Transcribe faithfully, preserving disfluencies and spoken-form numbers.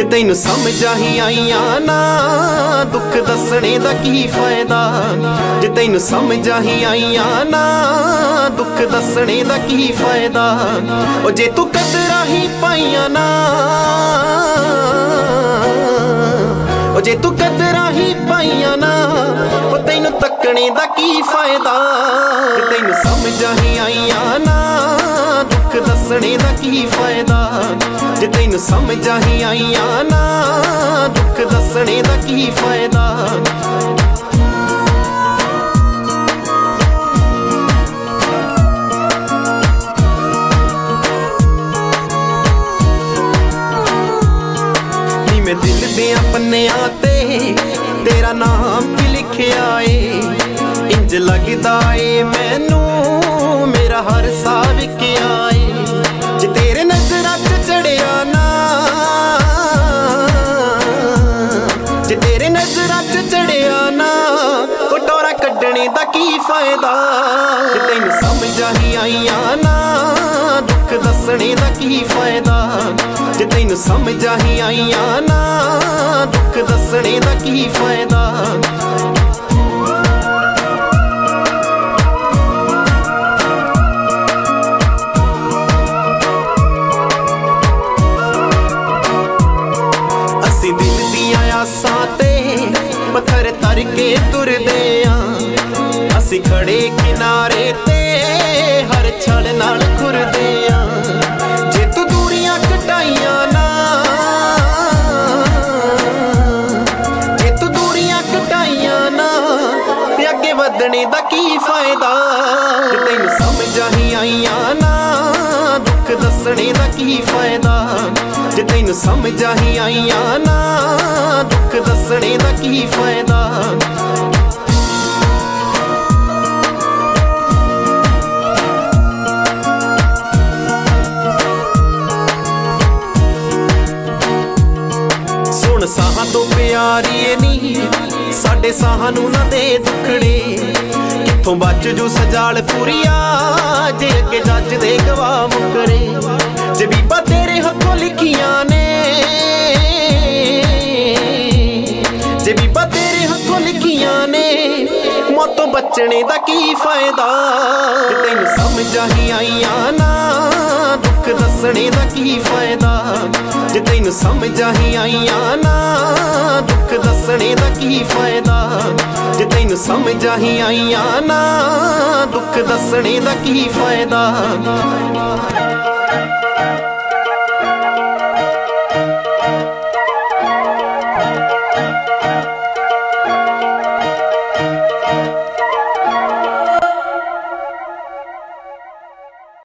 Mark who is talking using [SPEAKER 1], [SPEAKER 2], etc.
[SPEAKER 1] ਤੈਨੂੰ ਸਮਝਾਂ ਹੀ ਆਈਆਂ ਨਾ ਦੁੱਖ ਦੱਸਣੇ ਦਾ ਕੀ ਫਾਇਦਾ। ਜੇ ਤੈਨੂੰ ਸਮਝਾਂ ਹੀ ਆਈਆਂ ਨਾ ਦੁੱਖ ਦੱਸਣੇ ਦਾ ਕੀ ਫਾਇਦਾ। ਉਹ ਜੇ ਤੂੰ ਕਦਰਾਂ ਹੀ ਪਾਈਆਂ ਨਾ, ਉਹ ਜੇ ਤੂੰ ਕਦਰਾਂ ਹੀ ਪਾਈਆਂ ਨਾ ਉਹ ਤੈਨੂੰ ਤੱਕਣੇ ਦਾ ਕੀ ਫਾਇਦਾ। ਜੇ ਤੈਨੂੰ ਸਮਝਾਂ ਹੀ ਆਈਆਂ ਨਾ ਦੁੱਖ ਦੱਸਣੇ ਦਾ ਕੀ ਫਾਇਦਾ। ਜੇ ਤੈਨੂੰ ਸਮਝਾਂ ਹੀ ਆਈਆਂ ਨਾ ਦੁੱਖ ਦੱਸਣੇ ਦਾ ਕੀ ਫਾਇਦਾ। ਨੀ ਮੈਂ ਦਿਲ ਦਿਆਂ ਪੰਨਿਆਂ ਤੇ ਤੇਰਾ ਨਾਮ ਵੀ ਲਿਖਿਆ ਏ। ਇੰਜ ਲੱਗਦਾ ਏ ਮੈਨੂੰ ਮੇਰਾ ਹਰ ਸਾਹ ਵਿਕਿਆ ਏ। ਜੇ ਤੇਰੇ ਨਜ਼ਰਾਂ ਚ ਚੜਿਆ ਨਾ, ਜੇ ਤੇਰੇ ਨਜ਼ਰਾਂ ਚ ਚੜਿਆ ਨਾ ਉਹ ਟੋਰਾ ਕੱਢਣੇ ਦਾ ਕੀ ਫਾਇਦਾ। ਜੇ ਤੈਨੂੰ ਸਮਝਾਂ ਹੀ ਆਈਆਂ ਨਾ ਦੁੱਖ ਦੱਸਣੇ ਦਾ ਕੀ ਫਾਇਦਾ। ਜੇ ਤੈਨੂੰ ਸਮਝਾਂ ਹੀ ਆਈਆਂ ਨਾ ਦੁੱਖ ਦੱਸਣੇ ਦਾ ਕੀ ਫਾਇਦਾ। ਅਸੀਂ ਦਿਲ ਦੀਆਂ ਆਸਾਂ ਤੇ ਪੱਥਰ ਧਰ ਕੇ ਤੁਰਦੇ ਆਂ। ਅਸੀਂ ਖੜੇ ਕਿਨਾਰੇ ਤੇ ਹਰ ਛਲ ਨਾਲ ਖੁਰਦੇ ਆਂ। ਜੇ ਤੂੰ ਦੂਰੀਆਂ ਘਟਾਈਆਂ ਨਾ, ਜੇ ਤੂੰ ਦੂਰੀਆਂ ਘਟਾਈਆਂ ਨਾ ਅੱਗੇ ਵਧਣੇ ਦਾ ਕੀ ਫਾਇਦਾ। ਜੇ ਤੈਨੂੰ ਸਮਝਾਂ ਹੀ ਆਈਆਂ ਨਾ ਦੁੱਖ ਦੱਸਣੇ ਦਾ ਕੀ ਫਾਇਦਾ। ਜੇ ਤੈਨੂੰ ਸਮਝਾਂ ਹੀ ਆਈਆਂ ਨਾ ਦੁੱਖ ਦੱਸਣੇ ਦਾ ਕੀ ਫਾਇਦਾ। ਸੁਣ ਸਾਹਾਂ ਤੋਂ ਪਿਆਰੀ ਏ ਨੀ ਸਾਡੇ ਸਾਹਾਂ ਨੂੰ ਨਾ ਦੇ ਦੁੱਖੜੇ। ਕਿੱਥੋਂ ਬਚ ਜੂ ਸਜਾਲ ਪੂਰੀਆ ਜੇ ਅੱਗੇ ਜੱਜ ਦੇ ਗਵਾਹ ਮੁਕਰੇ। ਜੇ ਬੀਬਾ ਤੇਰੇ ਹੱਥੋਂ ਲਿਖੀਆਂ ਨੇ, ਜੇ ਬੀਬਾ ਤੇਰੇ ਹੱਥੋਂ ਲਿਖੀਆਂ ਨੇ ਮੌਤੋਂ ਬਚਣੇ ਦਾ ਕੀ ਫਾਇਦਾ। ਜੇ ਤੈਨੂੰ ਸਮਝਾਂ ਹੀ ਆਈਆਂ ਨਾ ਦੁੱਖ ਦੱਸਣੇ ਦਾ ਕੀ ਫਾਇਦਾ। ਜੇ ਤੈਨੂੰ ਸਮਝਾਂ ਹੀ ਆਈਆਂ ਨਾ ਦੁੱਖ ਦੱਸਣੇ ਦਾ ਕੀ ਫਾਇਦਾ। ਜੇ ਤੈਨੂੰ ਸਮਝਾਂ ਹੀ ਆਈਆਂ ਨਾ ਦੁੱਖ ਦੱਸਣੇ ਦਾ ਕੀ ਫਾਇਦਾ।